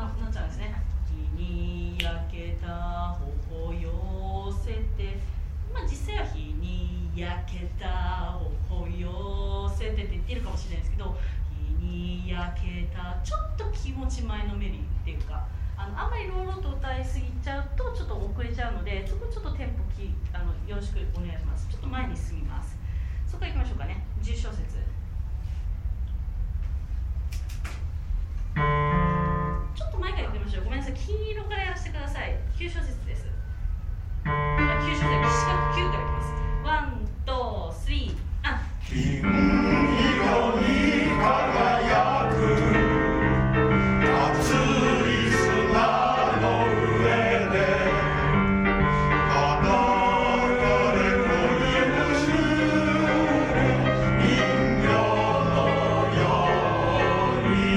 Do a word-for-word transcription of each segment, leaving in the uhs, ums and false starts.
なっちゃうんですね。日に焼けた頬寄せて、まあ、実際は日に焼けた頬寄せてって言ってるかもしれないですけど、日に焼けたちょっと気持ち前のめりっていうか、あのあんまりローローと歌いすぎちゃうとちょっと遅れちゃうので、そこちょっとテンポきあのよろしくお願いします。ちょっと前に進みます。そこからいきましょうかね。じゅう小節。ちょっと前からやってみましょう。ごめんなさい、金色からやらせてください。きゅう小節です。あ、きゅう小節、四角きゅうからいきます。ワン、トー、スリー、あ。 金色に輝く熱い砂の上で離れ恋をする人形のように、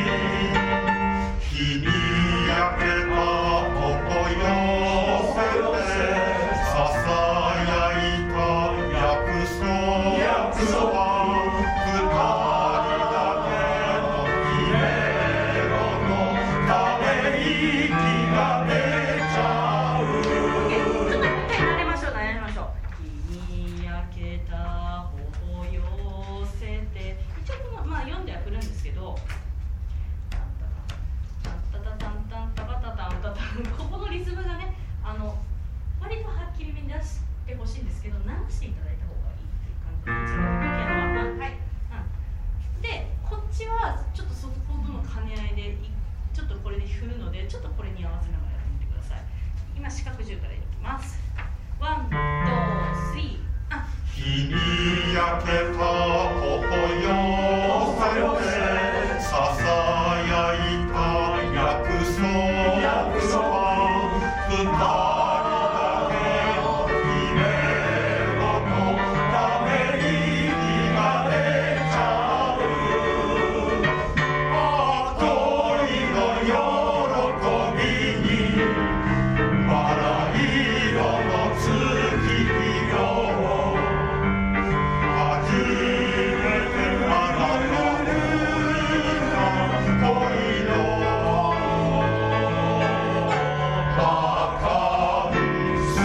日に焼けた頬寄せてささやいた約束は二人だけの夢のため息が出ちゃう。 ちょっともう一回慣れましょう、慣れましょう。日に焼けた頬寄せて、一応この、まあ、読んではくるんですけど、タンタタタンタンタバタタンタタン、ここのリズムがね、あの割とはっきりめに出してほしいんですけど、流していただいた方がいいっていう感じで、はい、うん、で、こっちはちょっとそことの兼ね合いでちょっとこれで振るので、ちょっとこれに合わせながらやってみてください。今四角じゅうからいきます。ワン、トー、スリー、あ。 日に焼けた頬寄せてささやいた約束は二人だけの夢のため息が出ちゃう。恋の喜びにバラ色の月色、初めてあなたの恋のバカンス。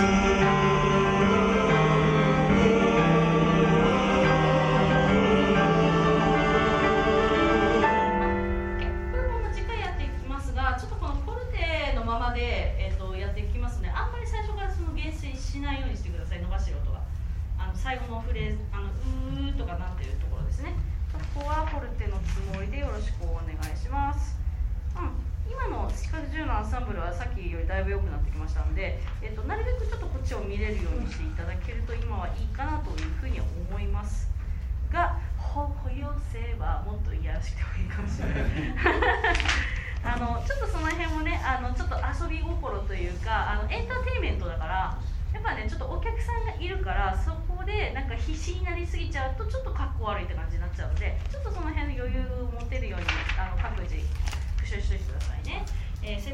これももう次回やっていきますが、ちょっとこのフォルテのままで、えー、とやっていきますので、あんまり最初からその減衰しないようにしてください。伸ばしてる音があの最後のフレーズ、あのうーとかなってるところですね。そこはフォルテのつもりでよろしくお願いします。うん、今の四角じゅうのアンサンブルはさっきよりだいぶ良くなってきましたので、えー、となるべくちょっとこっちを見れるようにしていただけると今はいいかなというふうに思いますが、ほほよせはもっといやらしくてもいいかもしれないあのちょっとその辺もね、あのちょっと遊び心というか、あのエンターテインメントだから、やっぱねちょっとお客さんがいるから、そこでなんか必死になりすぎちゃうとちょっとかっこ悪いって感じになっちゃうので、ちょっとその辺の余裕を持てるようにあの各自復習しておいてくださいね。えー